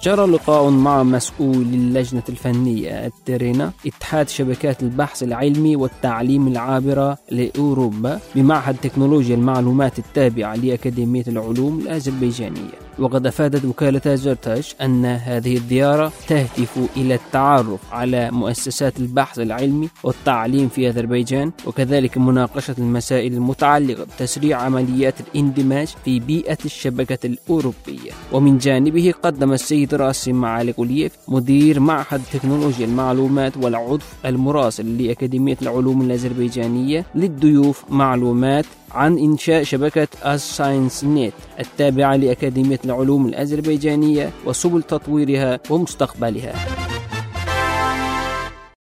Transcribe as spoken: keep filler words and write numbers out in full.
جرى لقاء مع مسؤول اللجنة الفنية الترينا اتحاد شبكات البحث العلمي والتعليم العابرة لأوروبا بمعهد تكنولوجيا المعلومات التابعة لأكاديمية العلوم الأذربيجانية. وقد أفادت وكالة أزرتاش أن هذه الزيارة تهدف إلى التعرف على مؤسسات البحث العلمي والتعليم في أذربيجان، وكذلك مناقشة المسائل المتعلقة بتسريع عمليات الاندماج في بيئة الشبكة الأوروبية. ومن جانبه قدم السيد راسم معالقولييف مدير معهد تكنولوجيا المعلومات والعضو المراسل لأكاديمية العلوم الأذربيجانية للضيوف معلومات عن إنشاء شبكة أزساينس نت التابعة لأكاديمية العلوم الأذربيجانية وسبل تطويرها ومستقبلها.